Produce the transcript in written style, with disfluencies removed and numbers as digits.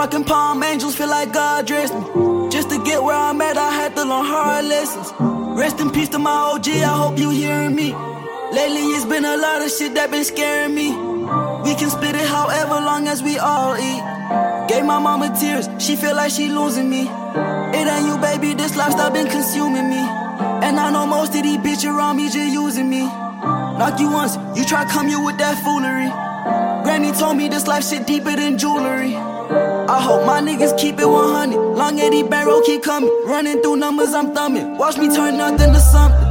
Rockin' Palm Angels, feel like God dressed me. Just to get where I'm at, I had to learn hard lessons. Rest in peace to my OG, I hope you hearing me. Lately it's been a lot of shit that been scaring me. We can split it however long as we all eat. Gave my mama tears, she feel like she losing me. It ain't you, baby, this lifestyle been consuming me. And I know most of these bitches around me just using me. Knock you once, you try come you with that foolery. Granny told me this life shit deeper than jewelry. I hope my niggas keep it 100. Long as these barrel keep coming. Running through numbers, I'm thumbing. Watch me turn nothing to something.